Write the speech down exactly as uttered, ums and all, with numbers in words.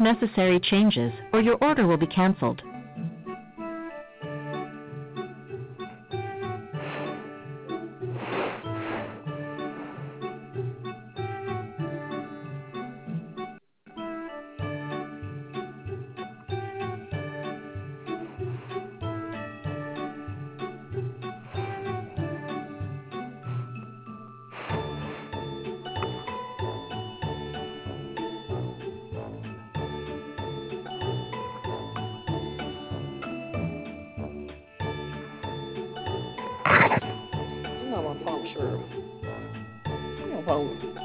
necessary changes or your order will be canceled. I'm not my phone, sure. My phone.